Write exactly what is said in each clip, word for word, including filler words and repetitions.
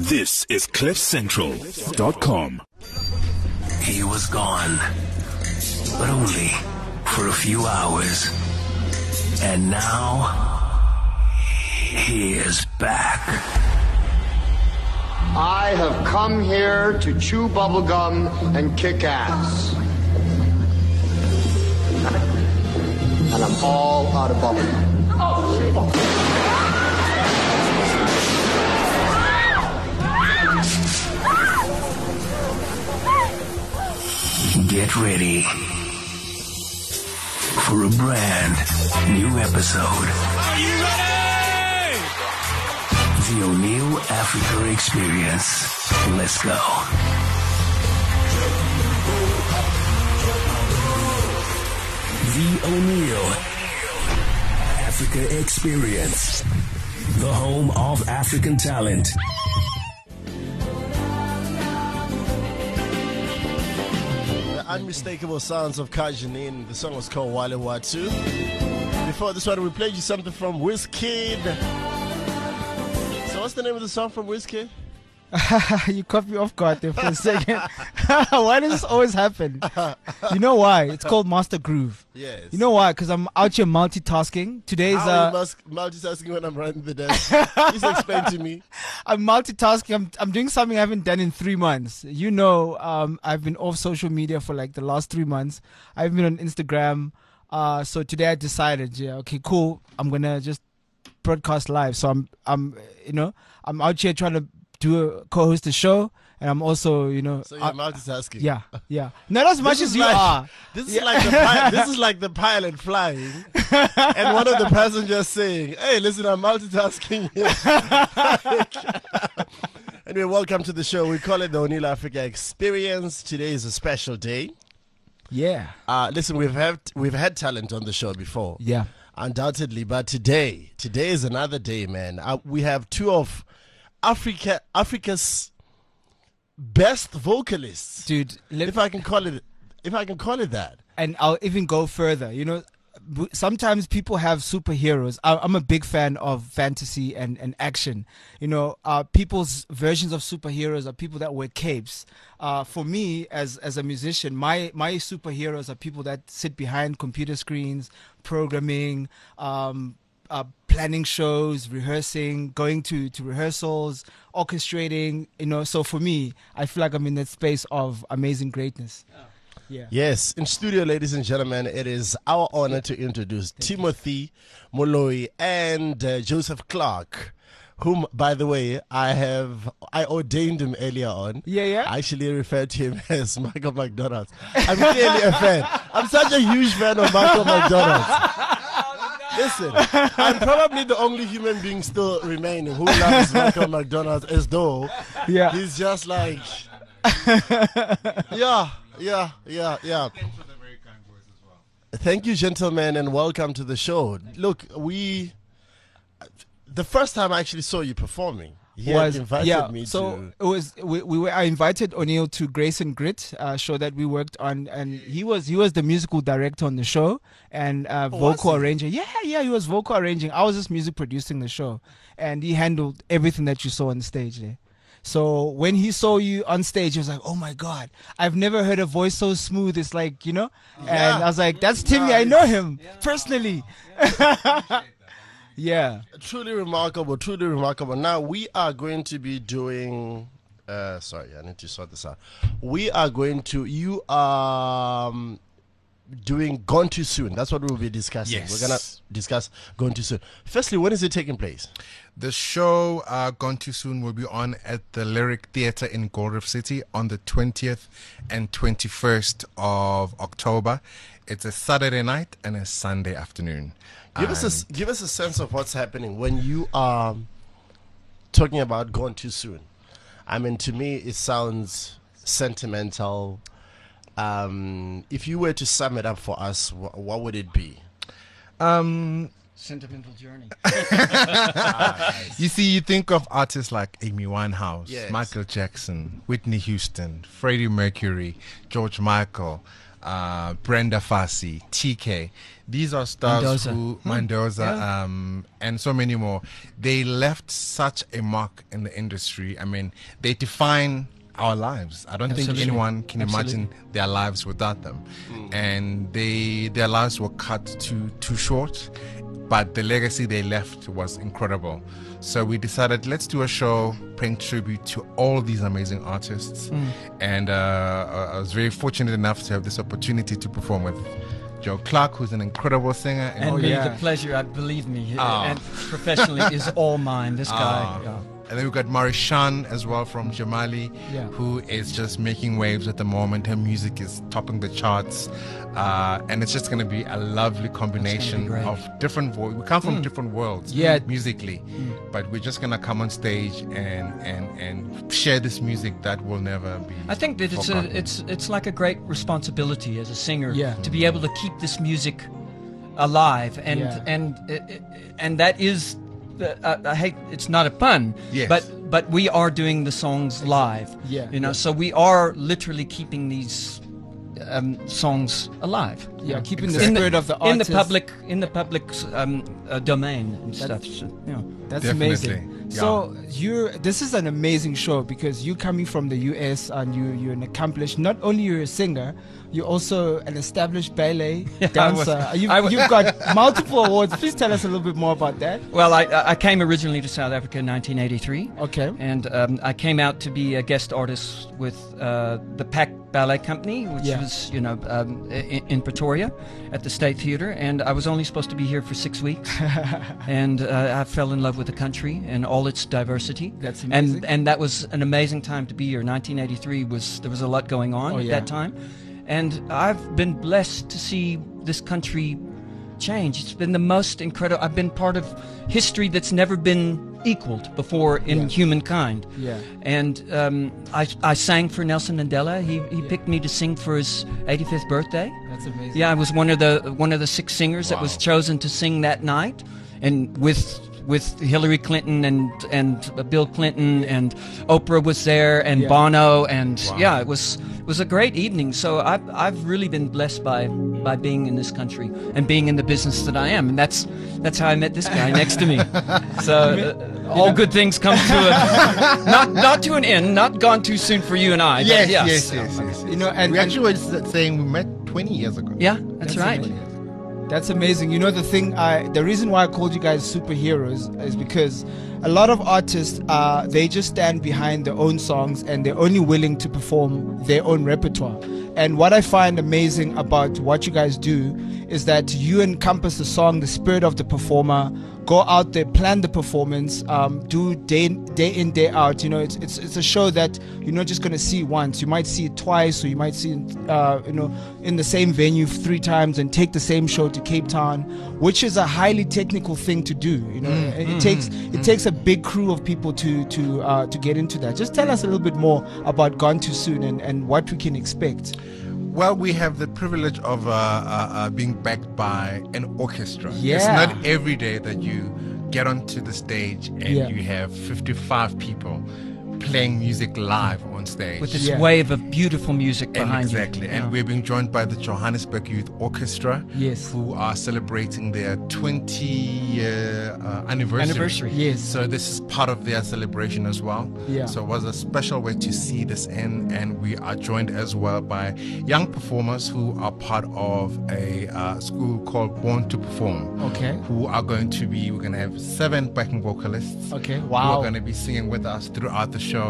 This is cliff central dot com. He was gone, but only for a few hours. And now, he is back. I have come here to chew bubblegum and kick ass. And I'm all out of bubblegum. Oh, Get ready for a brand new episode. Are you ready? The O'Neill Africa Experience. Let's go. The O'Neill Africa Experience. The home of African talent. Unmistakable sounds of Kajanine. The song was called Wale Watu. Before this one, we played you something from Wizkid. So what's the name of the song from Wizkid? You caught me off guard there for a second. Why does this always happen? You know why? It's called Master Groove. Yes. You know why? Because I'm out here multitasking. Today's How uh, are you mus- multitasking when I'm running the desk? Please explain to me. I'm multitasking. I'm I'm doing something I haven't done in three months. You know, um, I've been off social media for like the last three months. I've been on Instagram. Uh, so today I decided, yeah, okay, cool. I'm gonna just broadcast live. So I'm I'm you know I'm out here trying to do a, co-host a show, and I'm also, you know, So you're uh, multitasking. yeah, yeah. Not as much This as is you like- are. This is like the pi- this is like the pilot flying, and one of the passengers saying, "Hey, listen, I'm multitasking here." Anyway, welcome to the show. We call it the O'Neill Africa Experience. Today is a special day. Yeah, Uh, listen, we've had we've had talent on the show before, yeah. undoubtedly, but today, today is another day, man. Uh, we have two of Africa Africa's best vocalists, Dude, let, if I can call it, if I can call it that. and I'll even go further. You know, w- sometimes people have superheroes. I, I'm a big fan of fantasy and, and action. You know, uh, people's versions of superheroes are people that wear capes. Uh, for me, as as a musician, my my superheroes are people that sit behind computer screens, programming, um, uh, planning shows, rehearsing, going to, to rehearsals, orchestrating. You know, so for me, I feel like I'm in that space of amazing greatness. Yeah. Yes, in studio, ladies and gentlemen, it is our honor to introduce Timothy Moloi and uh, Joseph Clark, whom, by the way, I have I ordained him earlier on. Yeah, yeah. I actually referred to him as Michael McDonald. I'm clearly a fan. I'm such a huge fan of Michael McDonald. Listen, I'm probably the only human being still remaining who loves Michael McDonald as though Yeah. he's just like, yeah, yeah, yeah, yeah. Thank you, gentlemen, and welcome to the show. Look, we, the first time I actually saw you performing, he had was invited yeah. me so to. it was we, we were I invited O'Neill to Grace and Grit uh, show that we worked on, and he was he was the musical director on the show and uh, Oh, was vocal he? arranger. Yeah, yeah, he was vocal arranging. I was just music producing the show, and he handled everything that you saw on stage there. So when he saw you on stage, he was like, "Oh my God, I've never heard a voice so smooth." It's like, you know, and I was like, "That's Timmy. I know him personally." Yeah. Truly remarkable, truly remarkable. Now we are going to be doing. Uh, sorry, I need to sort this out. We are going to. You are um, doing Gone Too Soon. That's what we'll be discussing. Yes. We're gonna discuss Gone Too Soon. Firstly, when is it taking place? The show uh, Gone Too Soon will be on at the Lyric Theatre in Gold Reef City on the twentieth and twenty-first of October. It's a Saturday night and a Sunday afternoon. Give us a s- give us a sense of what's happening when you are talking about Gone Too Soon. I mean, to me, it sounds sentimental. Um, if you were to sum it up for us, wh- what would it be? Um, Sentimental journey. you see, you think of artists like Amy Winehouse, Yes. Michael Jackson, Whitney Houston, Freddie Mercury, George Michael. uh, Brenda Fassie, T K. These are stars Mendoza. who Hmm. Mendoza, Yeah. um, and so many more. They left such a mark in the industry. I mean, they define our lives. I don't Absolutely. think anyone can Absolutely. imagine their lives without them. And they their lives were cut too too short, but the legacy they left was incredible. So we decided, let's do a show paying tribute to all these amazing artists. And uh, I was very fortunate enough to have this opportunity to perform with Joe Clark, who's an incredible singer. And Oh, me, yeah. the pleasure, I believe me, Ah. and professionally is all mine. This guy. Ah. yeah. And then we've got Marishan as well from Jamali, Yeah. who is just making waves at the moment. Her music is topping the charts. Uh, and it's just going to be a lovely combination great. of different voices. We come from different worlds Yeah. musically, but we're just going to come on stage and, and, and share this music that will never be I think that it's a, forgotten. it's it's like a great responsibility as a singer Yeah. to be able to keep this music alive, and Yeah. and uh, and that is, uh, I, I hate it's not a pun, Yes. but but we are doing the songs live, Yeah. you know, Yeah. so we are literally keeping these um, songs alive, Yeah, keeping in the spirit of the in the artist. public in the public um, uh, domain and stuff. So, you know. That's Definitely, amazing. yeah. So you, this is an amazing show because you coming from the U S and you you're an accomplished. Not only you're a singer, you're also an established ballet I was- dancer. you've, I was- you've got multiple awards. Please tell us a little bit more about that. Well, I I came originally to South Africa in nineteen eighty-three. Okay. And um, I came out to be a guest artist with uh, the Pack Ballet Company, which Yeah. was, you know, um, in, in Pretoria at the State Theatre. And I was only supposed to be here for six weeks. and uh, I fell in love with the country and all its diversity. That's amazing. And and that was an amazing time to be here. nineteen eighty-three was there was a lot going on Oh, at yeah. that time, and I've been blessed to see this country change. It's been the most incredible. I've been part of history that's never been equaled before in Yeah. humankind. Yeah. And um, I, I sang for Nelson Mandela. He, he picked me to sing for his eighty-fifth birthday. That's amazing. Yeah, I was one of the one of the six singers that was Wow. chosen to sing that night, and with with Hillary Clinton and and uh, Bill Clinton and Oprah was there and Yeah. Bono, and Wow. yeah, it was it was a great evening. So I've I've really been blessed by by being in this country and being in the business that I am, and that's that's how I met this guy next to me. So uh, all good things come to a not not to an end, not gone too soon for you and I. but Yes, yes, yes, yes, yes, You know, and- we and- actually were s- saying we met twenty years ago. Yeah, that's, That's right. amazing. That's amazing. You know, the thing, I, the reason why I called you guys superheroes is because a lot of artists, uh, they just stand behind their own songs and they're only willing to perform their own repertoire. And what I find amazing about what you guys do is that you encompass the song, the spirit of the performer, go out there, plan the performance, um, do day in, day in, day out. You know, it's it's it's a show that you're not just gonna see once. You might see it twice, or you might see it, uh, you know, in the same venue three times, and take the same show to Cape Town, which is a highly technical thing to do. You know, it, it takes it takes a big crew of people to to uh, to get into that. Just tell us a little bit more about Gone Too Soon and, and what we can expect. Well, we have the privilege of uh, uh, uh, being backed by an orchestra. It's Yeah. not every day that you get onto the stage and Yeah. you have fifty-five people playing music live on stage. With this Yeah. wave of beautiful music And behind exactly. you. And Yeah. we're being joined by the Johannesburg Youth Orchestra, Yes. who are celebrating their twenty-year uh, anniversary. Anniversary. Yes. So this is part of their celebration as well. Yeah. So it was a special way to see this in, and we are joined as well by young performers who are part of a uh, school called Born to Perform. Okay. Who are going to be? We're going to have seven backing vocalists. Okay. Who Wow. are going to be singing with us throughout the show.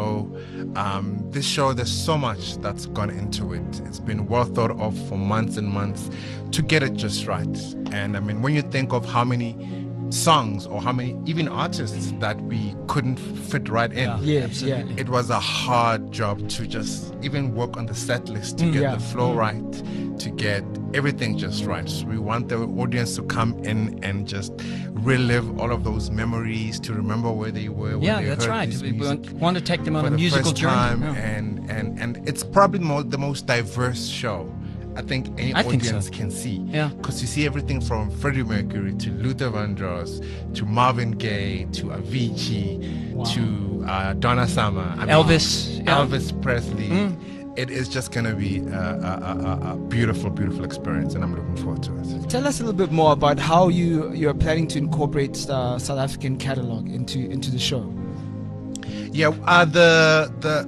Um, this show, there's so much that's gone into it. It's been well thought of for months and months to get it just right. And I mean, when you think of how many songs or how many even artists that we couldn't fit right in, Yeah, yeah. it was a hard job to just even work on the set list to Mm, get yeah. the flow right, to get everything just right. So we want the audience to come in and just relive all of those memories, to remember where they were. When Yeah, they that's heard right. this We music want, want to take them on for a the musical first journey. time, Yeah. and and and it's probably more, the most diverse show I think any I think audience so. can see. Yeah. Because you see everything from Freddie Mercury to Luther Vandross to Marvin Gaye to Avicii to uh, Donna Summer, I mean, Elvis, yeah. Elvis Presley. it is just going to be a, a, a, a beautiful, beautiful experience, and I'm looking forward to it. Tell us a little bit more about how you you're planning to incorporate uh, South African catalog into into the show. Yeah, uh, the the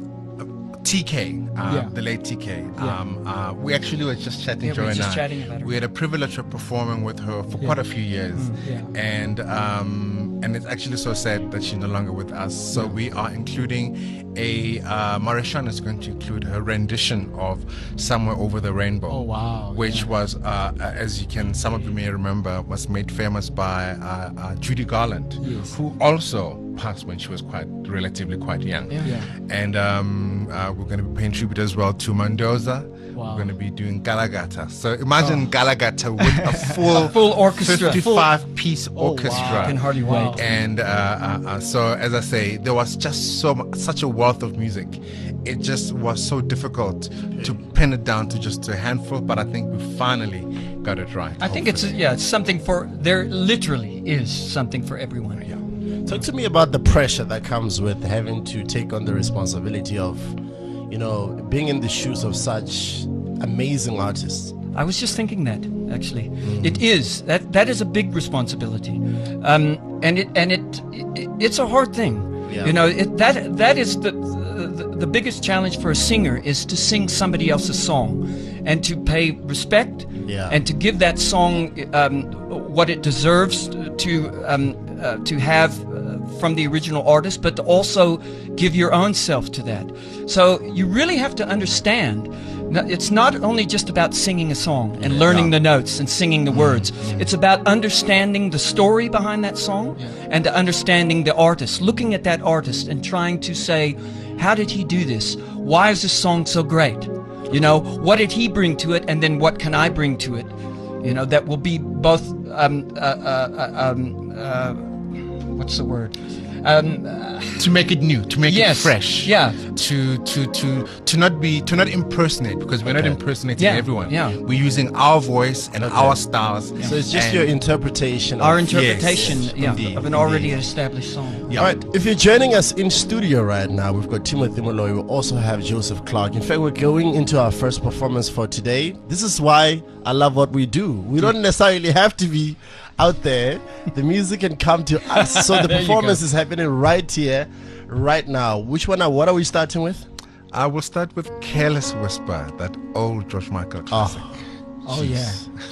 T K, uh, Yeah. the late T K. Yeah. Um, uh, we actually were just chatting, Yeah, we Joe were and just I. chatting about her. We had a privilege of performing with her for Yeah. quite a few years, Yeah. and um, and it's actually so sad that she's no longer with us. So we are including a uh, Marishan is going to include her rendition of "Somewhere Over the Rainbow." Oh, wow. Which Yeah. was, uh, as you can, some of you may remember, was made famous by uh, uh, Judy Garland, Yes. who also passed when she was quite relatively quite young. Yeah. And um, uh, we're going to be paying tribute as well to Mendoza. Wow. We're going to be doing Galagata. So imagine Galagata with a full, Full orchestra. fifty-five piece Oh, orchestra. wow. I can hardly Wow. wait. And uh, uh, uh, so, as I say, there was just so mu- such a wealth of music. It just was so difficult to pin it down to just a handful. But I think we finally got it right. I think it's yeah, it's something for there. Literally is something for everyone. Yeah. Talk to me about the pressure that comes with having to take on the responsibility of, you know, being in the shoes of such amazing artists. I was just thinking that actually, it is that that is a big responsibility, um, and it and it, it it's a hard thing. Yeah. You know, it, that that is the, the the biggest challenge for a singer is to sing somebody else's song, and to pay respect, Yeah. and to give that song um, what it deserves to um, uh, to have uh, from the original artist, but to also give your own self to that. So you really have to understand. No, it's not only just about singing a song and learning the notes and singing the words. It's about understanding the story behind that song and to understanding the artist, looking at that artist and trying to say, how did he do this? Why is this song so great? You know, what did he bring to it, and then what can I bring to it? You know, that will be both, um, uh, uh, uh, um, uh, what's the word? Um, To make it new, to make Yes, it fresh. yeah. To to to to not be to not impersonate, because we're not Okay. impersonating Yeah, everyone. yeah. We're using our voice and our styles. So it's just and- your interpretation. our of, interpretation Yes, yeah, indeed, of an already indeed. established song. Yeah. All right, if you're joining us in studio right now, we've got Timothy Molloy. We also have Joseph Clark. In fact, we're going into our first performance for today. This is why I love what we do. We don't necessarily have to be out there. The music can come to us. So the There you performance go. is happening right here, right now. Which one? Are, what are we starting with? I will start with Careless Whisper, that old George Michael classic. Oh yeah.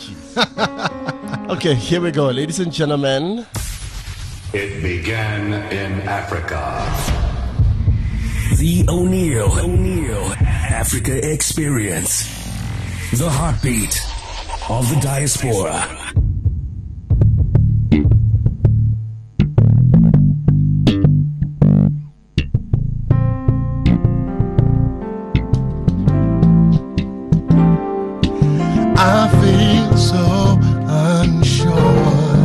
Okay, here we go, ladies and gentlemen. It began in Africa. The O'Neill O'Neill Africa Experience. The heartbeat of the diaspora. I feel so unsure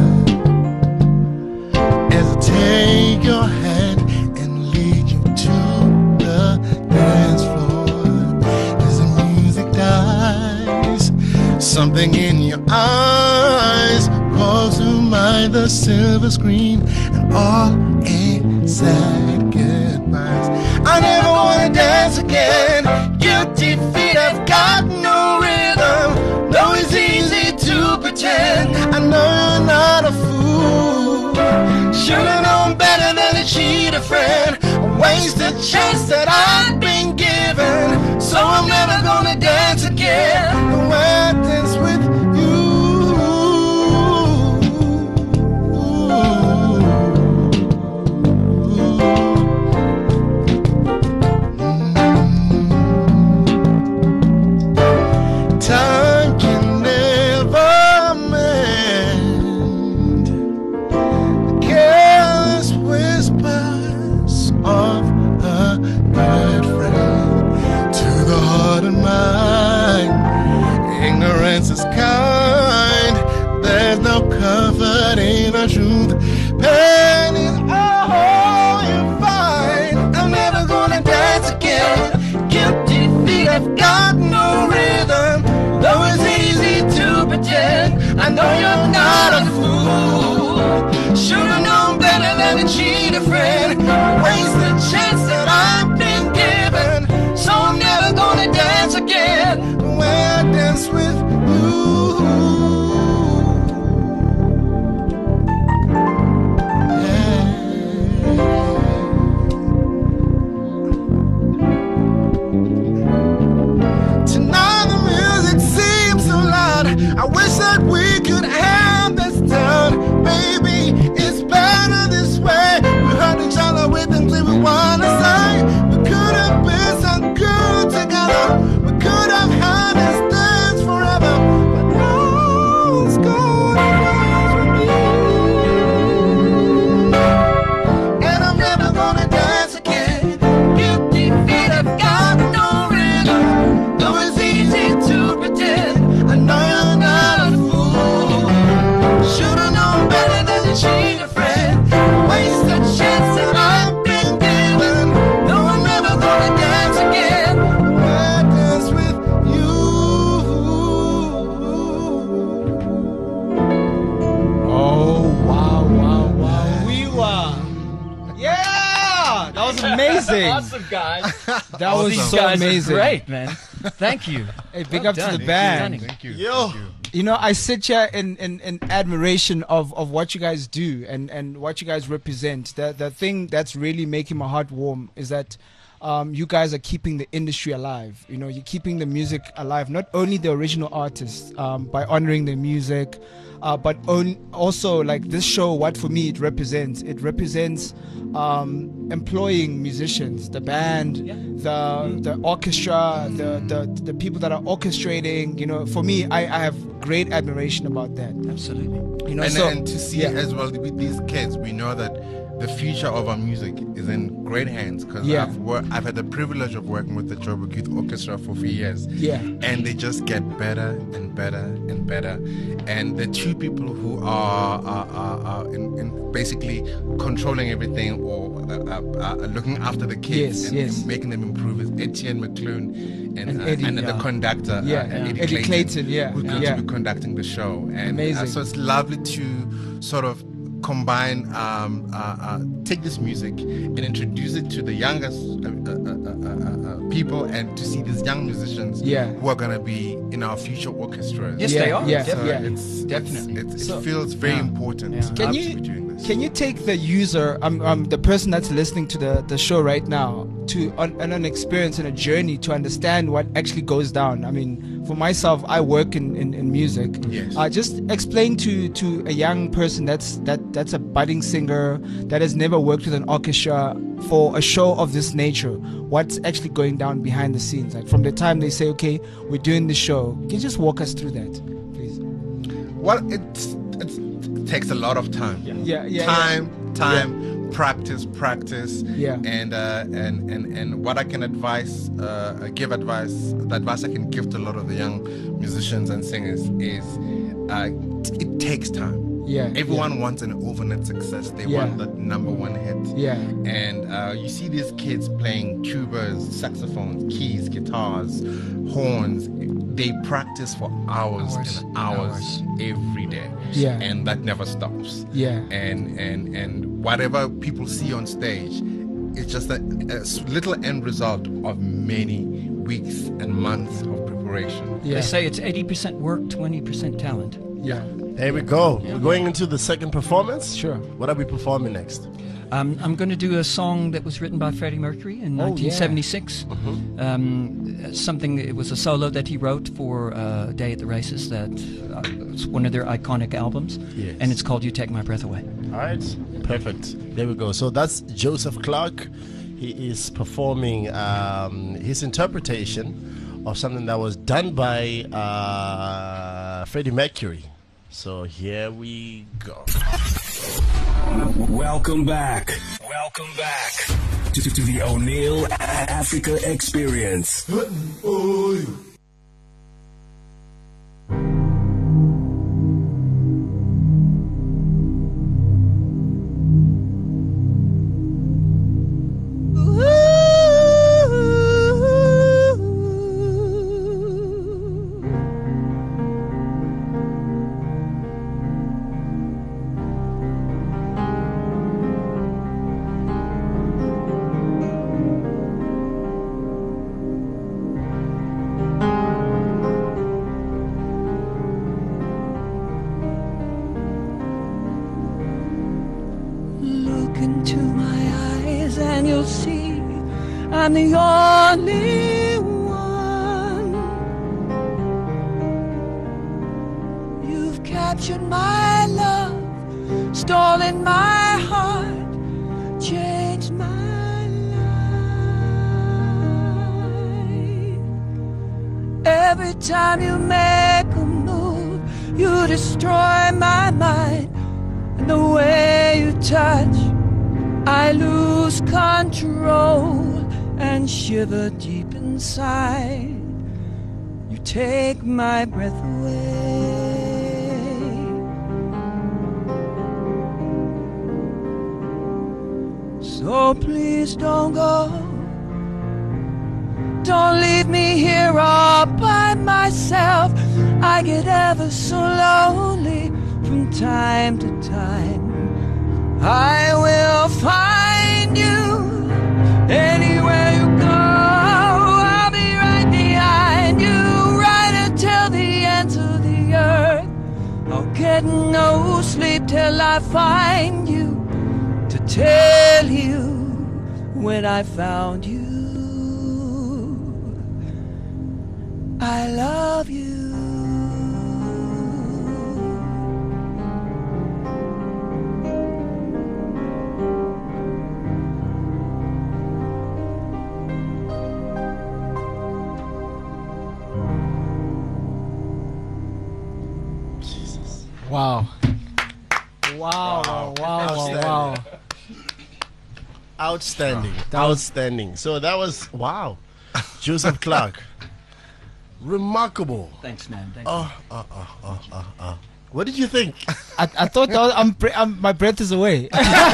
as I take your hand and lead you to the dance floor. As the music dies, something in your eyes calls to mind the silver screen and all is sad goodbyes. I never wanna dance again. Guilty feet have got no rhythm. Though it's easy to pretend, I know you're not a fool. Should've known better than to cheat a friend. Waste a chance that I've been given. So I'm never gonna dance again the way I dance with you. Time can never mend the careless whispers of a good friend. To the heart and mind, ignorance is kind. There's no comfort in the truth. Pain is all you find. I'm never gonna dance again. Guilty feet have got no rhythm. Though it's easy to pretend, I know you're not a fool. Should've known better than to cheat a friend. Waste the chance that I've been given. So I'm never gonna dance awesome, guys. That was These so guys are amazing. great, man. Thank you. Hey, big Well up done. to the band. Thank you. Yo. Thank you. You know, I sit here in, in, in admiration of, of what you guys do and, and what you guys represent. The the thing that's really making my heart warm is that um, you guys are keeping the industry alive. You know, you're keeping the music alive. Not only the original artists um, by honoring the music, uh, but on, also like this show. What for me it represents. It represents um, employing musicians, the band, the the orchestra, the, the the people that are orchestrating. You know, for me, I, I have great admiration about that. Absolutely. You know, And, so and to see yeah. as well with these kids, we know that the future of our music is in great hands because Yeah. I've wor- I've had the privilege of working with the Joburg Youth Orchestra for three years. Yeah. And they just get better and better and better. And the two people who are, are, are, are in, in basically controlling everything or uh, uh, uh, looking after the kids Yes, and, yes. and making them improve is Etienne McClune and, And uh, Eddie, and then yeah. the conductor, Yeah, uh, yeah. Eddie, Eddie Clayton, yeah, who's going yeah. to be conducting the show. And uh, Amazing. so it's lovely to sort of combine, um, uh, uh, take this music and introduce it to the youngest uh, uh, uh, uh, uh, people, and to see these young musicians Yeah. who are going to be in our future orchestras. Yes, Yeah, they are. yeah, So Definitely. it's, Definitely. It's, it's, So- it feels very Yeah. important. Yeah. Can us you- to be doing this. Can you take the user, um, um, the person that's listening to the, the show right now, to on, on an experience and a journey to understand what actually goes down? I mean, for myself, I work in, in, in music. Yes. Uh, just explain to, to a young person that's that that's a budding singer that has never worked with an orchestra for a show of this nature, what's actually going down behind the scenes. Like from the time they say, okay, we're doing the show. Can you just walk us through that, please? Well, it's, it's, it takes a lot of time. Yeah, yeah. time, time, practice, practice. Yeah. And uh, and and and what I can advise, uh, give advice, the advice I can give to a lot of the young musicians and singers is, uh, it takes time. Yeah. Everyone wants an overnight success. They Yeah. want that number one hit. Yeah. And uh, you see these kids playing tubas, saxophones, keys, guitars, horns. They practice for hours, Hours and and hours, every day. Yeah. And that never stops. Yeah. And and and whatever people see on stage, it's just a, a s- little end result of many weeks and months of preparation. Yeah. They say it's eighty percent work, twenty percent talent. Yeah. There we go. We're going into the second performance. Sure. What are we performing next? Um, I'm going to do a song that was written by Freddie Mercury in Oh, yeah. nineteen seventy-six. Um, something, it was a solo that he wrote for uh, Day at the Races. That uh, it's one of their iconic albums, Yes. and it's called "You Take My Breath Away." All right, perfect. There we go. So that's Joseph Clark. He is performing um, his interpretation of something that was done by uh, Freddie Mercury. So here we go. Welcome back. Welcome back to, to the O'Neill Africa Experience. Look into my eyes and you'll see I'm the only one. You've captured my love, stolen my heart, changed my life. Every time you make a move, you destroy my mind. And the way you touch, I lose control and shiver deep inside. You take my breath away. So please don't go. Don't leave me here all by myself. I get ever so lonely from time to time. I will find you Anywhere you go, I'll be right behind you, right until the ends of the earth. I'll get no sleep till I find you, to tell you when I found you I love you. Jesus. Wow. Wow, wow, wow, wow. Outstanding. Outstanding. So that was, wow. Joseph Clark. Remarkable. Thanks, man. Thanks. Oh, oh, oh, oh, oh, oh. What did you think? I, I thought that was, I'm, bre- I'm, my breath is away.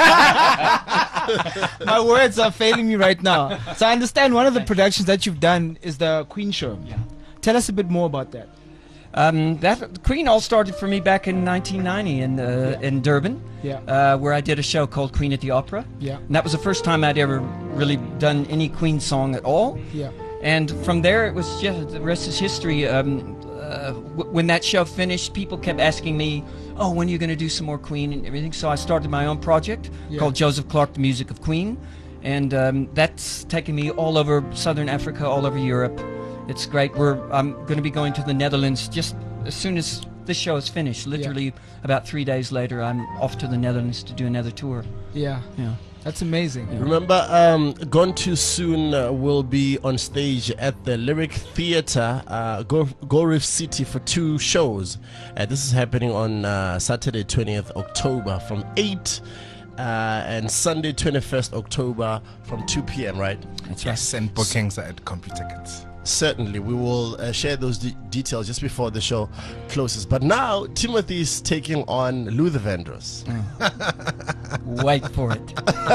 My words are failing me right now. So I understand one of the productions that you've done is the Queen Show. Yeah. Tell us a bit more about that. Um, that Queen all started for me back in nineteen ninety in uh, Yeah. in Durban, Yeah. uh, where I did a show called Queen at the Opera. Yeah. And that was the first time I'd ever really done any Queen song at all. Yeah. And from there, it was just the rest is history. Um, uh, w- when that show finished, people kept asking me, "Oh, when are you going to do some more Queen and everything?" So I started my own project Yeah. called Joseph Clark: The Music of Queen, and um, that's taken me all over Southern Africa, all over Europe. It's great. We're I'm going to be going to the Netherlands just as soon as this show is finished. Literally about three days later, I'm off to the Netherlands to do another tour. Yeah. Yeah. That's amazing. Remember, um, Gone Too Soon uh, will be on stage at the Lyric Theatre, uh, Go, Go Riff City for two shows. Uh, this is happening on uh, Saturday, twentieth October from eight uh, and Sunday, twenty-first October from two p.m., right? That's Yes, and bookings are at CompuTickets. Certainly, we will uh, share those de- details just before the show closes. But now, Timothy is taking on Luther Vandross. Wait for it.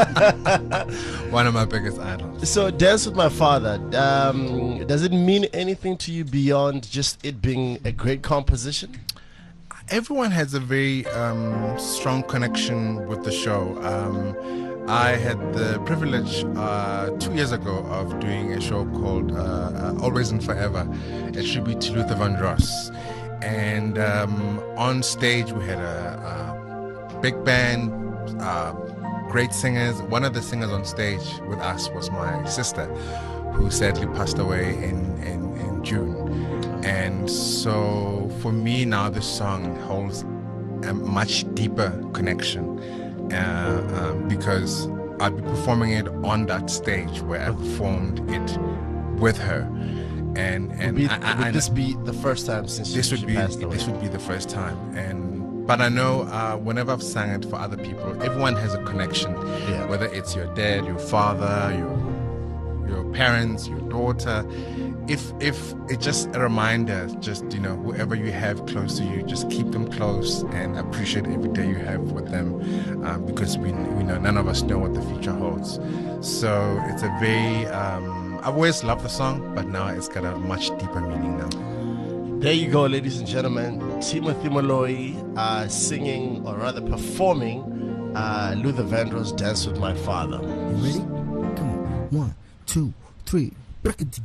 One of my biggest idols. So, Dance with My Father, um, does it mean anything to you beyond just it being a great composition? Everyone has a very um, strong connection with the show. Um, I had the privilege uh, two years ago of doing a show called uh, uh, Always and Forever, a tribute to Luther Vandross. And um, on stage we had a, a big band, uh, great singers. One of the singers on stage with us was my sister, who sadly passed away in, in, in June. And so for me now, this song holds a much deeper connection. Uh, um, because I'll be performing it on that stage where I performed it with her, and and Would, be, I, I, would I, this be the first time since this she, would she be passed away? this would be the first time, and but I know uh, whenever I've sang it for other people, everyone has a connection, Yeah. whether it's your dad, your father, your your parents, your daughter. If if it's just a reminder, just you know, whoever you have close to you, just keep them close and appreciate every day you have with them, um, because we we know none of us know what the future holds. So it's a very um, I've always loved the song, but now it's got a much deeper meaning now. There you go, ladies and gentlemen. Timothy Moloi uh, singing, or rather performing, uh, Luther Vandross' Dance with My Father. You ready? Come on. One, two, three. It's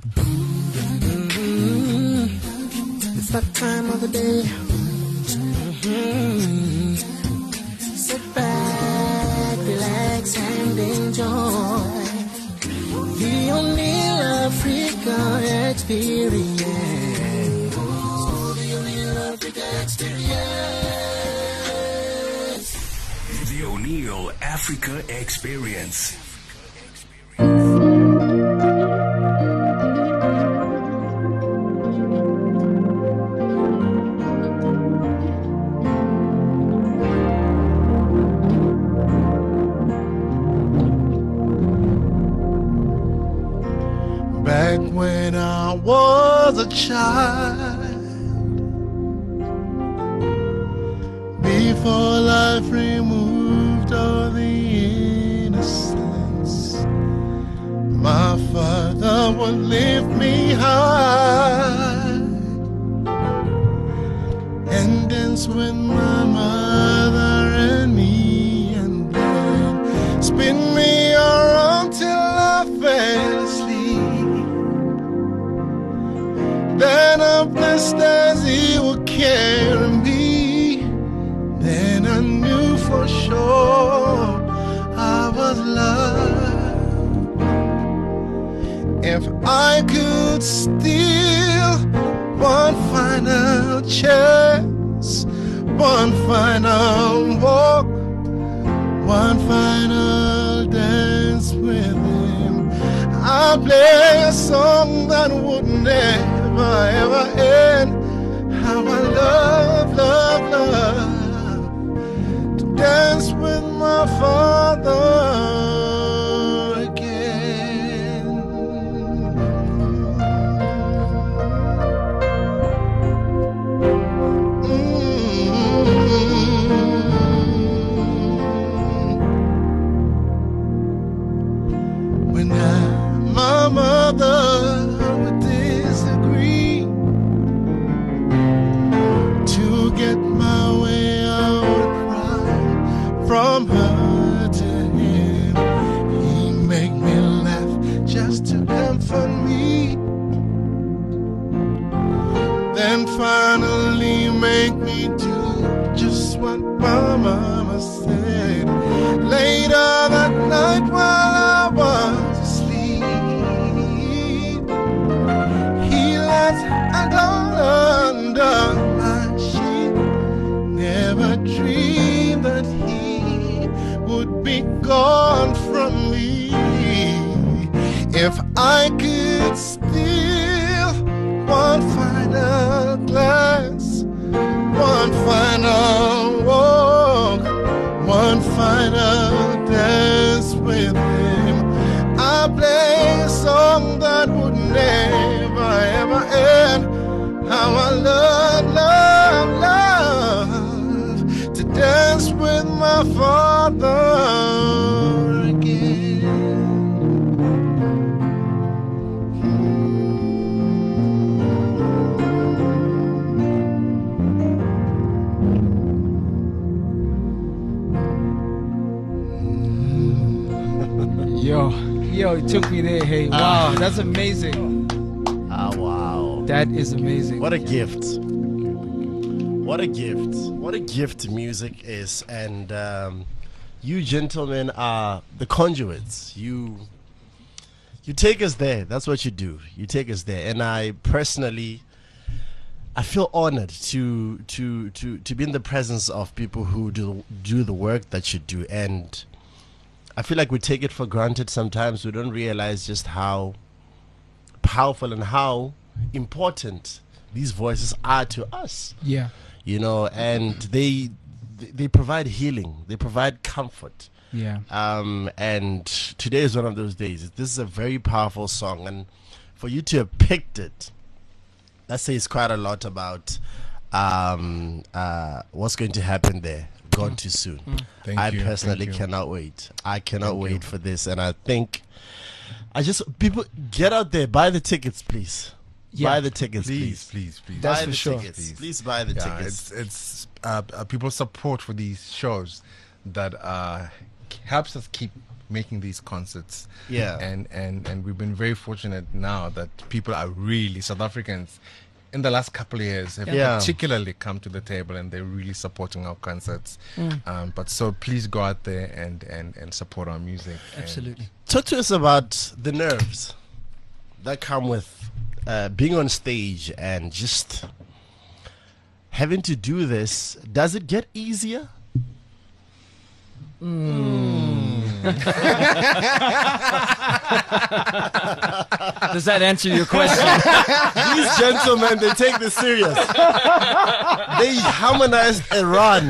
that time of the day. Mm-hmm. Sit back, relax, and enjoy the O'Neill Africa experience. The O'Neill Africa experience. The O'Neill Africa Experience. Back when I was a child, before life removed all the innocence, my father would lift me high and dance with my mother and me, and then spin me around till I fell helpless as he would carry me, then I knew for sure I was loved. If I could steal one final chance, one final walk, one final dance with him, I'll play a song that would never ever end. How I love, love, love to dance with my father again. Mm-hmm. When I, my mother would disagree to get my way, I would cry from her to him. He make me laugh just to comfort me, then finally make me do just what my mama said. Later that night while I was asleep, he left a dollar under my sheet. Never dreamed that he would be gone from me. If I could steal one final glance, one final walk, one final dance with him, I'll play a song that would never ever end. How I love, love, love to dance with my father again. Yo, yo, it took me there. Hey, wow, that's amazing. Ah, wow. That is amazing. What a gift. What a gift. What a gift music is. And um, you gentlemen are the conduits. You you take us there. That's what you do. You take us there. And I personally, I feel honored to to to to be in the presence of people who do do the work that you do. And I feel like we take it for granted sometimes. We don't realize just how powerful and how important these voices are to us. Yeah. You know, and they they provide healing. They provide comfort. Yeah. Um, and today is one of those days. This is a very powerful song, and for you to have picked it, that says quite a lot about um, uh, what's going to happen there. Gone too soon. Mm. Thank I you, personally thank you. cannot wait. I cannot Thank wait you. for this, and I think I just people get out there, buy the tickets, please. Yeah. Buy the tickets, Please, please. please, please. That's buy for the sure. tickets. Please. Please buy the Yeah, tickets. it's it's uh, uh, people's support for these shows that uh, helps us keep making these concerts. Yeah. and and and we've been very fortunate now that people are really South Africans. In the last couple of years, have Yeah. particularly come to the table, and they're really supporting our concerts. Mm. Um, but so please go out there and and and support our music. And Absolutely. Talk to us about the nerves that come with uh, being on stage and just having to do this. Does it get easier? Does that answer your question? These gentlemen, they take this serious. They harmonized Iran.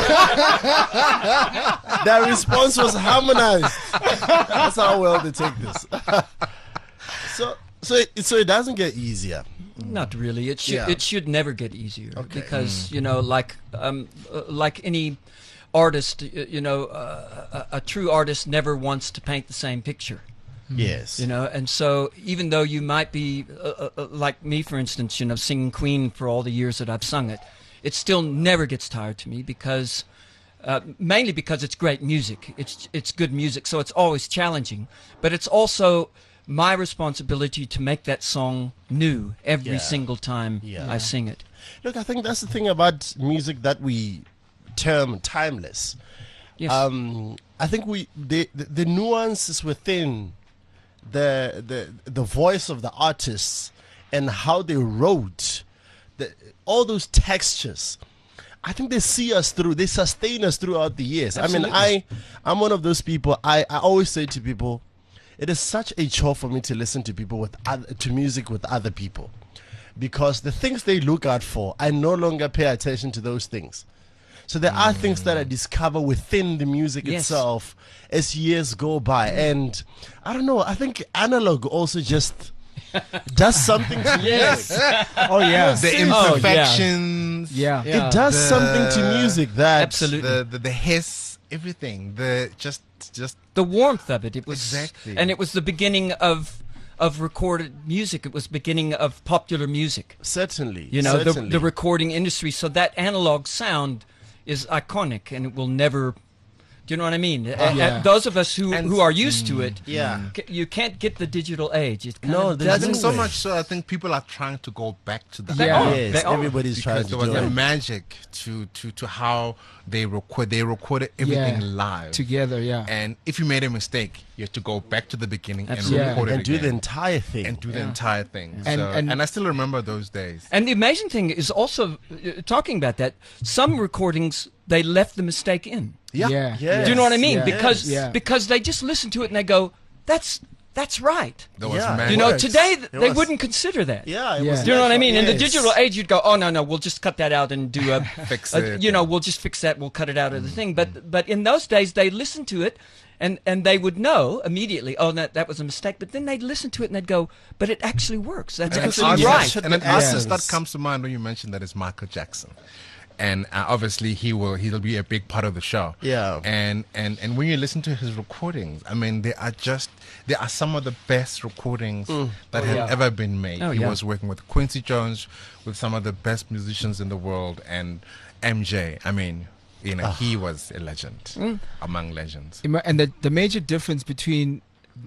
Their response was harmonized. That's how well they take this. so, so, it, so it doesn't get easier. Not really. It should. Yeah. It should never get easier Okay. because you know, like um, uh, like any artist, y- you know, uh, a, a true artist never wants to paint the same picture. Yes. You know, and so even though you might be uh, uh, uh, like me, for instance, you know, singing Queen for all the years that I've sung it, it still never gets tired to me because. Uh, mainly because it's great music. It's it's good music, so it's always challenging. But it's also my responsibility to make that song new every Yeah. single time Yeah. I sing it. Look, I think that's the thing about music that we term timeless. Yes. Um, I think we the, the the nuances within the the the voice of the artists and how they wrote the, all those textures. I think they see us through. They sustain us throughout the years. Absolutely. I mean, I I'm one of those people. I, I always say to people, it is such a chore for me to listen to people with other, to music with other people, because the things they look out for, I no longer pay attention to those things. So there are things that I discover within the music Yes. itself as years go by, and I don't know. I think analog also just does something to Yes. music. Oh yeah. The Seriously. imperfections. Yeah. Yeah. It does The- something to music that Absolutely. The, the the hiss, everything. The just just The warmth of it. It was Exactly. and it was the beginning of of recorded music. It was beginning of popular music. certainly, You know, the, certainly. the recording industry. So that analog sound is iconic, and it will never. Do you know what I mean? Uh, yeah. uh, those of us who And- who are used to it, Yeah. c- you can't get the digital age. It kind No, of there's I think doesn't. so way. much so I think people are trying to go back to that. They Yeah. are. Yes, They are. everybody's trying Because to there was do a it. magic to, to, to how they record they recorded everything Yeah. live Together, yeah. And if you made a mistake, you had to go back to the beginning Absolutely. and record it and do again. the entire thing. and do the Yeah. entire thing. And- so, and- and, I still remember those days. And the amazing thing is also uh, talking about that. Some recordings they left the mistake in. yeah, Yeah. yes, Do you know what I mean? Yeah. Because Yeah. because they just listen to it and they go, "That's that's right." There was Yeah. magic. You know, works. today th- It they was. wouldn't consider that. Yeah, it Yeah. was Do you know what I natural. mean? In the Yes. digital age, you'd go, "Oh no, no, we'll just cut that out and do a, Fix a- it. you know, we'll just fix that. We'll cut it out of the thing." But but in those days, they listened to it, and and they would know immediately, "Oh, that that was a mistake." But then they'd listen to it and they'd go, "But it actually works. That's And an actually artist- right." And an Yeah. artist that comes to mind when you mentioned that is Michael Jackson. And uh, obviously he will he'll be a big part of the show. Yeah. And and and when you listen to his recordings, I mean they are just they are some of the best recordings that have yeah. ever been made. Oh, he yeah. was working with Quincy Jones, with some of the best musicians in the world, and M J. I mean, you know, he was a legend among legends. Ima- And the, the major difference between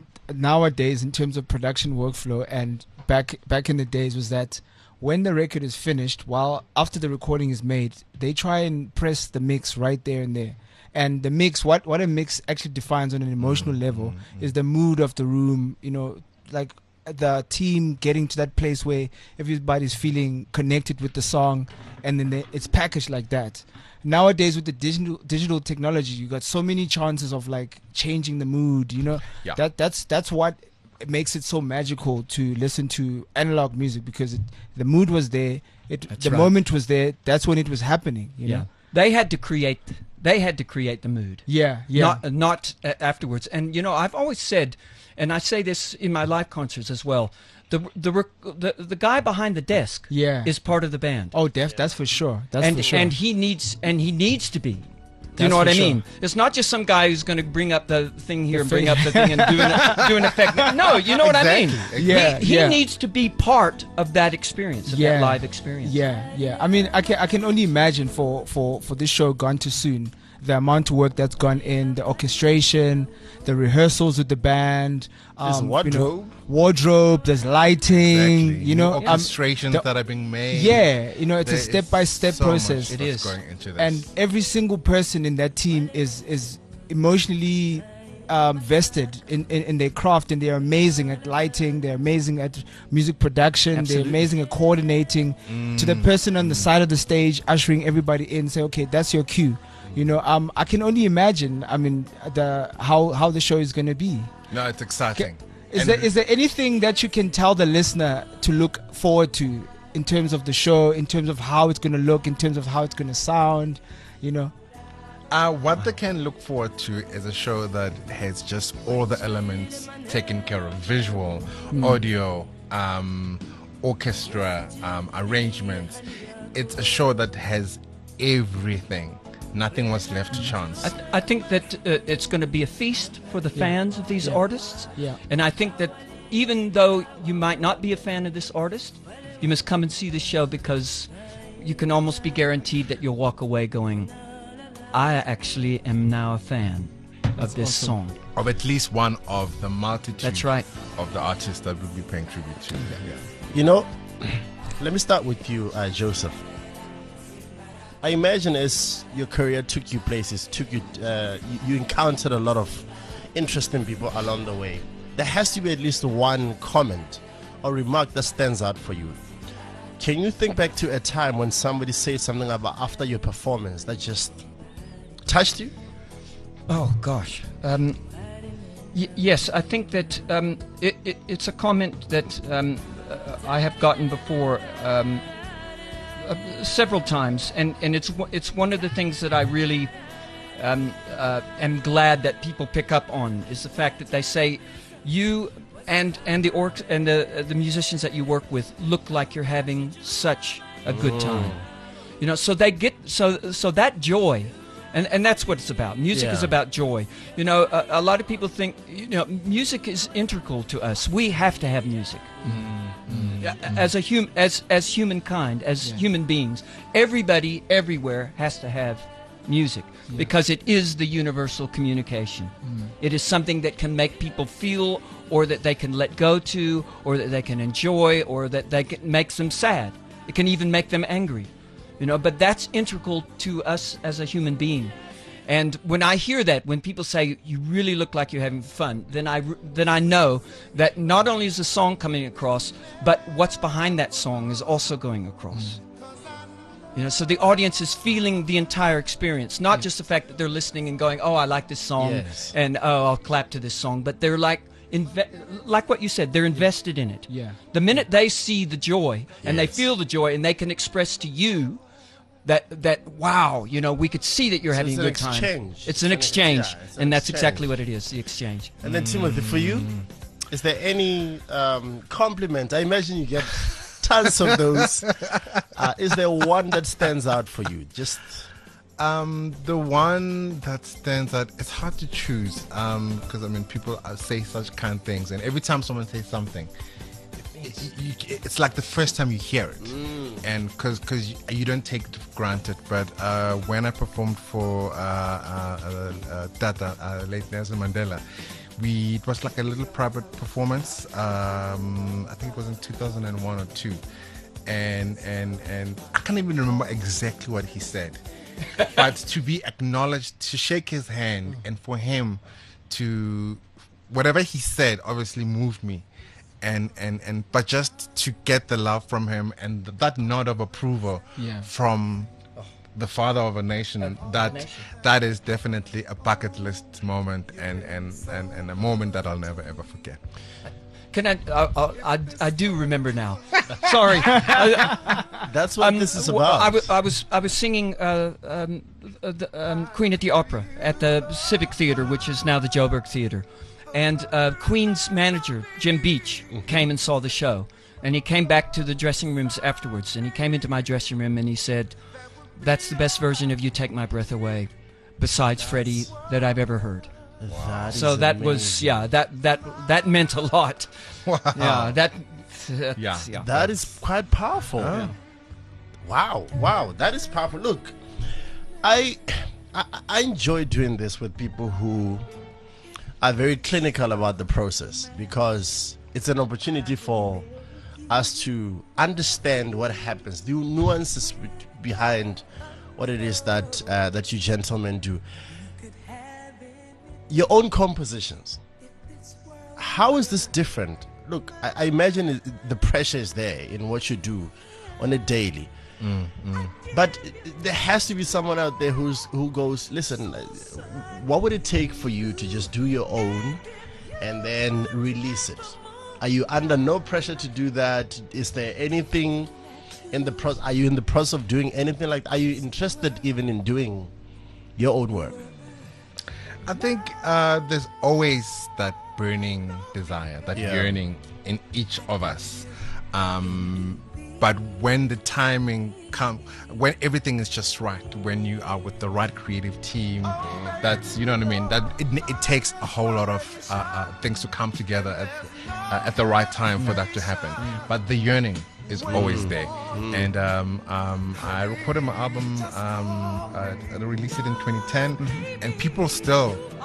nowadays in terms of production workflow and back back in the days was that when the record is finished, while after the recording is made, they try and press the mix right there and there. And the mix, what what a mix actually defines on an emotional level is the mood of the room, you know, like the team getting to that place where everybody's feeling connected with the song, and then they, it's packaged like that. Nowadays with the digital digital technology, you got so many chances of like changing the mood, you know. Yeah. That that's that's what makes it so magical to listen to analog music, because it, the mood was there, it the right. moment was there, that's when it was happening, you Yeah, know. they had to create. They had to create the mood. Yeah, yeah. Not not uh, afterwards. And you know, I've always said, and I say this in my live concerts as well. The the rec- the, the guy behind the desk Yeah. is part of the band. Oh, def, that's for sure. That's and for sure. and he needs and he needs to be. Do you That's know what for I sure. mean? It's not just some guy who's going to bring up the thing here The and bring thing. up the thing and do an, do an effect. No, you know what I mean? Exactly, Yeah, he he yeah. needs to be part of that experience, of that live experience. Yeah, yeah. I mean, I can I can only imagine for for for this show Gone Too Soon, the amount of work that's gone in, the orchestration, the rehearsals with the band, There's um, you know, wardrobe. wardrobe, there's lighting, Exactly. you know, um, orchestrations the- that are being made. yeah, you know, it's a There is step by step so much process. It that's is. going into this. And every single person in that team is is emotionally um, vested in, in, in their craft, and they're amazing at lighting, they're amazing at music production, Absolutely. they're amazing at coordinating. To the person on the side of the stage, ushering everybody in, say, okay, that's your cue. You know, um, I can only imagine. I mean, the how how the show is going to be. no, it's exciting. Is And there is there anything that you can tell the listener to look forward to in terms of the show, in terms of how it's going to look, in terms of how it's going to sound? You know. Uh, what they can look forward to is a show that has just all the elements taken care of: visual, audio, um, orchestra, um, arrangements. It's a show that has everything. Nothing was left to chance. I, th- I think that uh, it's going to be a feast for the fans of these Yeah. artists. Yeah. And I think that even though you might not be a fan of this artist, you must come and see the show, because you can almost be guaranteed that you'll walk away going, I actually am now a fan of this song. of at least one of the multitude. That's right. Of the artists that we'll be paying tribute to. Yeah. You know, let me start with you, uh, Joseph. I imagine as your career took you places, took you, uh, you, you encountered a lot of interesting people along the way. There has to be at least one comment or remark that stands out for you. Can you think back to a time when somebody said something about after your performance that just touched you? Oh gosh. Um, y- yes, I think that um, it, it, it's a comment that um, uh, I have gotten before um, uh, several times, and, and it's w- it's one of the things that I really um, uh, am glad that people pick up on, is the fact that they say you and and the orc and the uh, the musicians that you work with look like you're having such a good time. You know, so they get so so that joy. And and that's what it's about. Music Yeah. is about joy. You know, a, a lot of people think, you know, music is integral to us. We have to have music. Mm-hmm. Yeah, As a hum, as as humankind, as Yeah. human beings, everybody everywhere has to have music Yeah. because it is the universal communication. Mm. It is something that can make people feel, or that they can let go to, or that they can enjoy, or that they can, makes them sad. It can even make them angry. You know, but that's integral to us as a human being. And when I hear that, when people say you really look like you're having fun, then I then I know that not only is the song coming across, but what's behind that song is also going across. You know, so the audience is feeling the entire experience, not just the fact that they're listening and going, "Oh, I like this song," Yes. and "Oh, I'll clap to this song," but they're like. Inve- like what you said, they're invested in it. Yeah. The minute they see the joy and they Yes. feel the joy, and they can express to you that that wow, you know, we could see that you're So having it's a an good time. exchange. It's It's an an- exchange, yeah, it's an and that's exchange. exactly what it is, the exchange. And then Timothy, for you, is there any um, compliment? I imagine you get tons of those. Uh, is there one that stands out for you? Just Um, the one that stands out, it's hard to choose because I mean people uh, say such kind things, and every time someone says something, it, you, it's like the first time you hear it, and because because you, you don't take it for granted. But uh, when I performed for uh, uh, uh, uh, Tata, uh, late Nelson Mandela, we it was like a little private performance. Um, I think it was in two thousand one or two, and and and I can't even remember exactly what he said. But to be acknowledged, to shake his hand, and for him to, whatever he said, obviously moved me, and and and but just to get the love from him and that nod of approval Yeah. from the father of a nation, that that is definitely a bucket list moment, and and and, and a moment that I'll never ever forget. Can I? Uh, uh, I I do remember now. Sorry. I, that's what um, this is w- about. I, w- I was I was singing uh, um, uh, the, um, Queen at the Opera at the Civic Theater, which is now the Joburg Theater, and uh, Queen's manager Jim Beach came and saw the show, and he came back to the dressing rooms afterwards, and he came into my dressing room and he said, "That's the best version of You Take My Breath Away, besides Freddie, that I've ever heard." That So is that amazing. was yeah that that that meant a lot. Wow. Yeah, that. that Yeah. yeah. That is quite powerful. Oh. Wow, wow, that is powerful. Look, I, I I enjoy doing this with people who are very clinical about the process, because it's an opportunity for us to understand what happens, the nuances be- behind what it is that uh, that you gentlemen do. Your own compositions. How is this different? Look, I, I imagine it, the pressure is there in what you do on a daily. Mm, mm. But there has to be someone out there who's who goes, listen, what would it take for you to just do your own and then release it? Are you under no pressure to do that? Is there anything in the process? Are you in the process of doing anything like that? Are you interested even in doing your own work? I think uh, there's always that burning desire, that Yeah. yearning in each of us. Um, but when the timing comes, when everything is just right, when you are with the right creative team, that's, you know what I mean, that it, it takes a whole lot of uh, uh, things to come together at, uh, at the right time for that to happen. But the yearning is always there. And um, um, I recorded my album, um, uh, I released it in twenty ten, and people still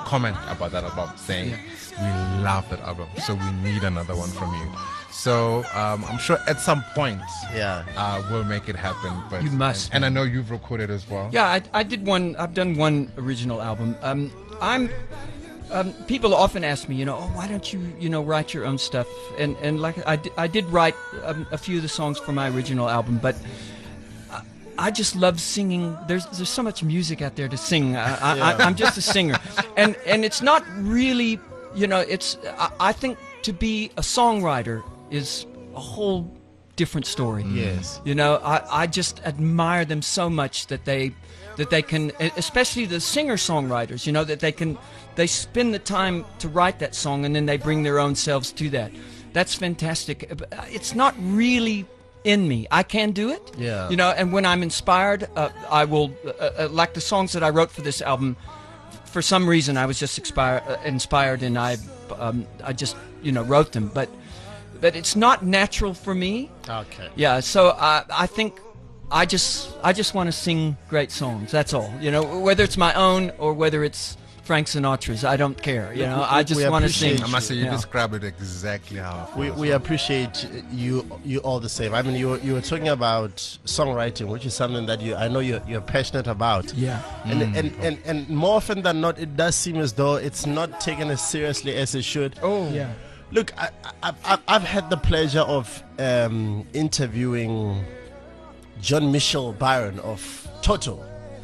comment about that album, saying we love that album, so we need another one from you. So um, I'm sure at some point, yeah, uh, we'll make it happen. But You must, and, and I know you've recorded as well. Yeah, I, I did one. I've done one original album. Um, I'm. Um, people often ask me, you know, oh, why don't you, you know, write your own stuff? And and like I, di- I did write um, a few of the songs for my original album, but I, I just love singing. There's there's so much music out there to sing. I, I, Yeah. I, I'm just a singer, and and it's not really, you know, it's. I, I think to be a songwriter is a whole different story. Yes. You know, I, I just admire them so much that they that they can, especially the singer-songwriters, you know, that they can, they spend the time to write that song and then they bring their own selves to that. That's fantastic. It's not really in me. I can do it. Yeah. You know, and when I'm inspired, uh, I will, uh, uh, like the songs that I wrote for this album, for some reason I was just expire, uh, inspired and I, um, I just, you know, wrote them. But, but it's not natural for me. Okay. Yeah, so I, I think I just I just want to sing great songs. That's all. You know, whether it's my own or whether it's Frank Sinatra's, I don't care. You know, We- I we just want to appreciate sing. I must say, you Yeah. described it exactly how I We, feel. we appreciate you you all the same. I mean, you you were talking about songwriting, which is something that you I know you're, you're passionate about. Yeah. And, Mm. and, and and more often than not, it does seem as though it's not taken as seriously as it should. Oh. Yeah. Look, I, I, I, I've had the pleasure of um, interviewing John Michel Byron of Toto.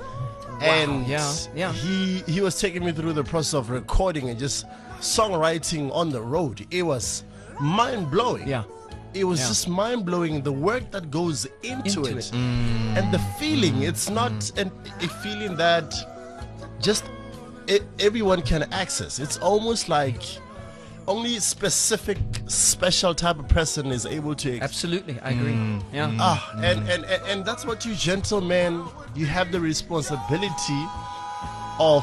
And Yeah, yeah. he he was taking me through the process of recording and just songwriting on the road. It was mind blowing. Yeah. It was Yeah. just mind blowing, the work that goes into, Into it, it. and the feeling. It's not an, a feeling that just e- everyone can access. It's almost like only a specific, special type of person is able to. Ex- Absolutely, I agree. Yeah. Ah, and, and, and, and that's what you gentlemen, you have the responsibility of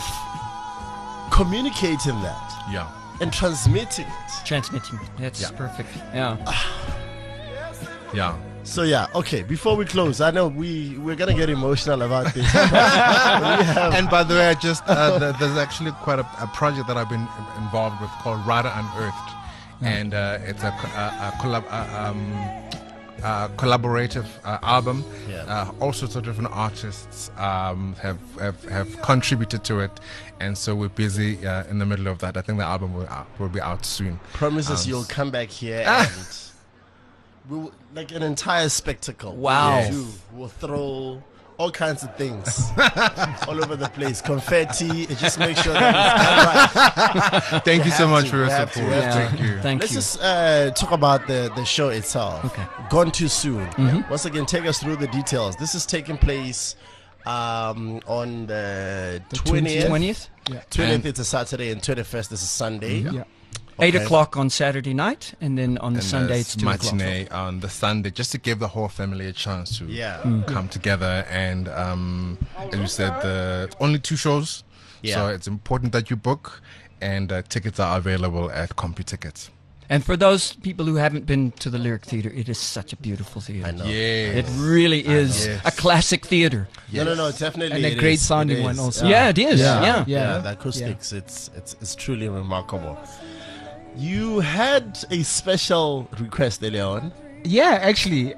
communicating that Yeah. and transmitting it. Transmitting. That's Yeah. perfect. Yeah. Yeah. So yeah, okay. Before we close, I know we we're gonna get emotional about this. We have- And by the way, I just uh, th- there's actually quite a, a project that I've been involved with called Rider Unearthed, and uh, it's a, co- a, a, collab- uh, um, uh, collaborative uh, album. Yeah. Uh, all sorts of different artists um, have, have have contributed to it, and so we're busy uh, in the middle of that. I think the album will out, will be out soon. promises Um, you'll come back here and we'll like an entire spectacle. Wow. We'll, do. We'll throw all kinds of things all over the place, confetti, and just make sure that it's done right. Thank you so have much to, for your we have to, support. we have to. Thank you. Thank Let's you. just uh, talk about the, the show itself. Okay. Gone Too Soon. Mm-hmm. Once again, take us through the details. This is taking place um, on the twentieth. twentieth. Yeah. twentieth is a Saturday and twenty-first is a Sunday. Yeah. Eight Okay. o'clock on Saturday night, and then on the And Sunday there's it's two o'clock. matinee on the Sunday, just to give the whole family a chance to Yeah. come together. And um, as you said, the only two shows, Yeah. so it's important that you book. And uh, tickets are available at CompuTickets. And for those people who haven't been to the Lyric Theatre, it is such a beautiful theatre. I know. Yes. It really is Yes. a classic theatre. No, no, no, definitely. And a it great is, sounding it one is. also. Yeah, it is. Yeah. Yeah. Yeah, Yeah. the acoustics, it's, it's it's truly remarkable. You had a special request earlier on. Yeah, actually.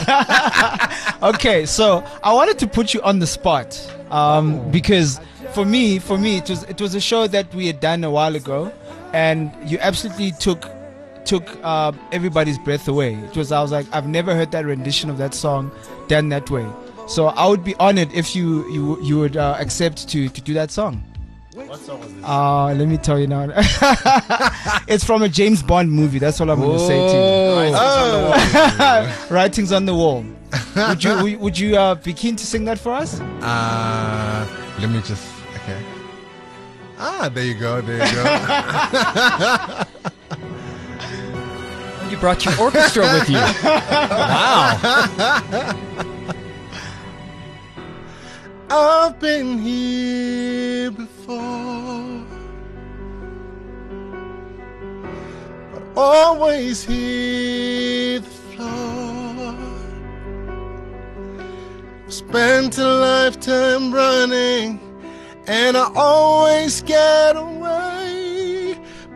Okay, so I wanted to put you on the spot um, because for me, for me, it was it was a show that we had done a while ago, and you absolutely took took uh, everybody's breath away. It was I was like, I've never heard that rendition of that song done that way. So I would be honored if you you you would uh, accept to to do that song. What song was this? Uh, let me tell you now. It's from a James Bond movie. That's all I'm going to say to you. Oh. Writings on the Wall. Would you would- would you uh, be keen to sing that for us? Uh, let me just, okay. Ah, there you go, there you go. You brought your orchestra with you. Wow. I've been here before, but always hear the floor. Spent a lifetime running, and I always get away.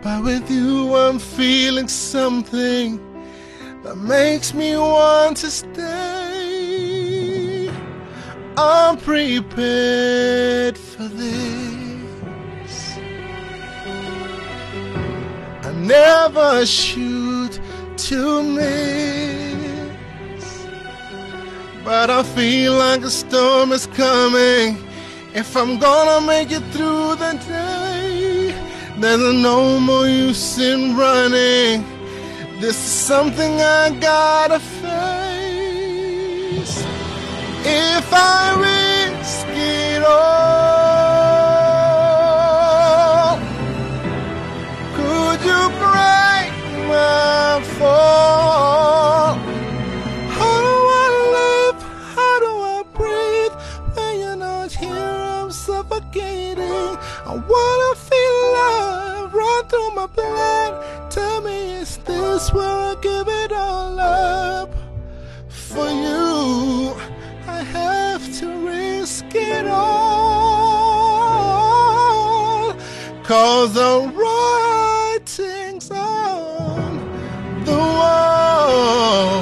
but with you I'm feeling something that makes me want to stay. I'm prepared for this. I never shoot to miss, but I feel like a storm is coming. If I'm gonna make it through the day, there's no more use in running. This is something I gotta face. If I risk it all, could you break my fall? How do I live? How do I breathe? When you're not here, I'm suffocating. I wanna feel love run through my blood. Tell me, is this where I give it all up? For you, I have to risk it all, 'cause the writing's on the wall.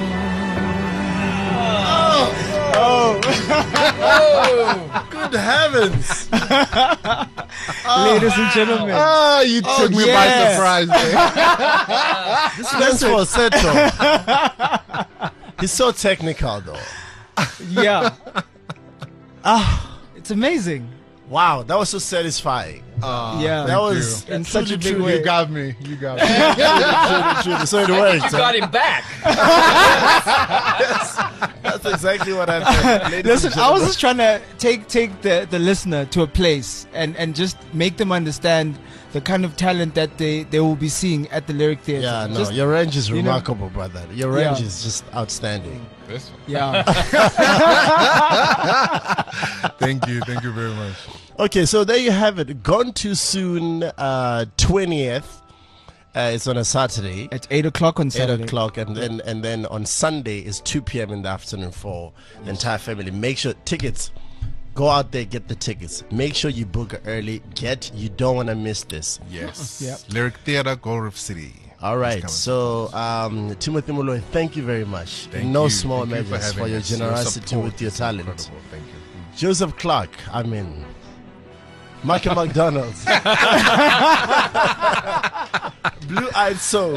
Oh, oh. Oh, good heavens. Ladies and gentlemen. Ah, you Oh, took me yeah. by surprise there. This man's falsetto. He's so technical, though. Yeah. Ah, it's amazing. Wow, that was so satisfying. Ah, Yeah. That thank was you. In such a big truly, way. You got me. You got me. truly, truly. So it worked. You got him back. That's exactly what I thought. Ladies Listen, and I was gentlemen. just trying to take take the, the listener to a place and, and just make them understand the kind of talent that they, they will be seeing at the Lyric Theatre. Yeah, no, Just- your range is you know- remarkable, brother. Your range Yeah. is just outstanding. This one. yeah. Thank you. Thank you very much. Okay, so there you have it. Gone Too Soon, uh, twentieth. Uh, it's on a Saturday. At eight o'clock on Saturday. Eight o'clock, and then and then on Sunday is two p.m. in the afternoon for the entire family. Make sure tickets. Go out there, get the tickets. Make sure you book early. Get. You don't want to miss this. Yes. Yep. Lyric Theatre, Gold Reef City. All It's right. coming. So, um, Timothy Moloi, thank you very much. Thank no you. small Thank you for measures for, having your us. Your generosity support with your is talent. incredible. Thank you. Joseph Clark, I mean, Michael McDonald's, Blue Eyed Soul.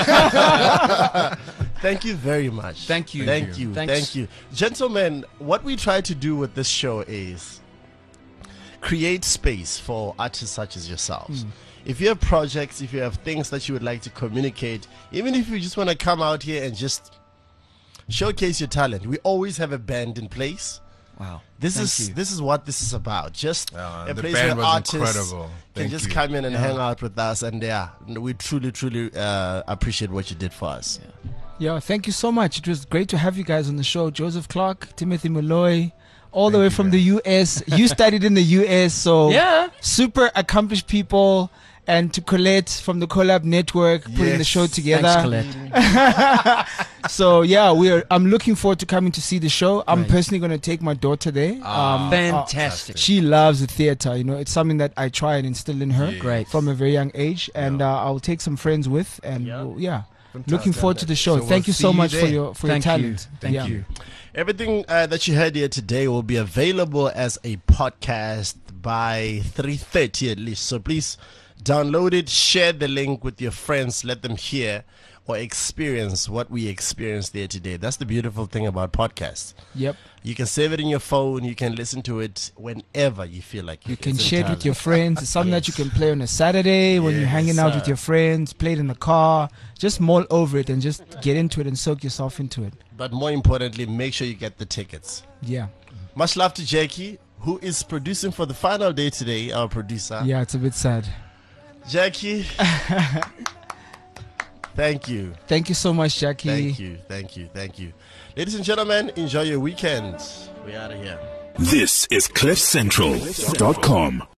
Thank you very much. Thank you. Thank you. Thanks. Thank you. Gentlemen, what we try to do with this show is create space for artists such as yourselves. If you have projects, if you have things that you would like to communicate, even if you just want to come out here and just showcase your talent, we always have a band in place. Wow. This Thank is you. this is what this is about. Just Uh, a the place band where was artists incredible. can Thank just you. come in and Yeah. hang out with us, and yeah, we truly, truly uh, appreciate what you did for us. Yeah, thank you so much. It was great to have you guys on the show. Joseph Clark, Timothy Moloi, all the Thank way you, from guys. the U S. You studied in the U S, so Yeah. super accomplished people. And to Colette from the Collab Network putting the Yes. show together. Thanks, Colette. So yeah, we're. I'm looking forward to coming to see the show. I'm Right. personally going to take my daughter there. Ah. uh, Fantastic. she loves the theater. You know, it's something that I try and instill in her Yeah. Great. from a very young age, and uh, I'll take some friends with, and Yeah. we'll- yeah, Fantastic. looking forward to the show. So Thank we'll you so see you much for there. your for Thank your you. talent. Thank Yeah. you. Everything uh, that you heard here today will be available as a podcast by three thirty at least. So please download it, share the link with your friends, let them hear or experience what we experienced there today. That's the beautiful thing about podcasts. Yep. You can save it in your phone. You can listen to it whenever you feel like You it. can It's share it with entirely- your friends. It's something that you Yes. can play on a Saturday when you're Yes, hanging out sir. with your friends, play it in the car. Just mull over it and just get into it and soak yourself into it. But more importantly, make sure you get the tickets. Yeah. Much love to Jackie, who is producing for the final day today, our producer. Yeah, it's a bit sad. Jackie, thank you. Thank you so much, Jackie. Thank you, thank you, thank you. Ladies and gentlemen, enjoy your weekend. We're out of here. This is cliff central dot com.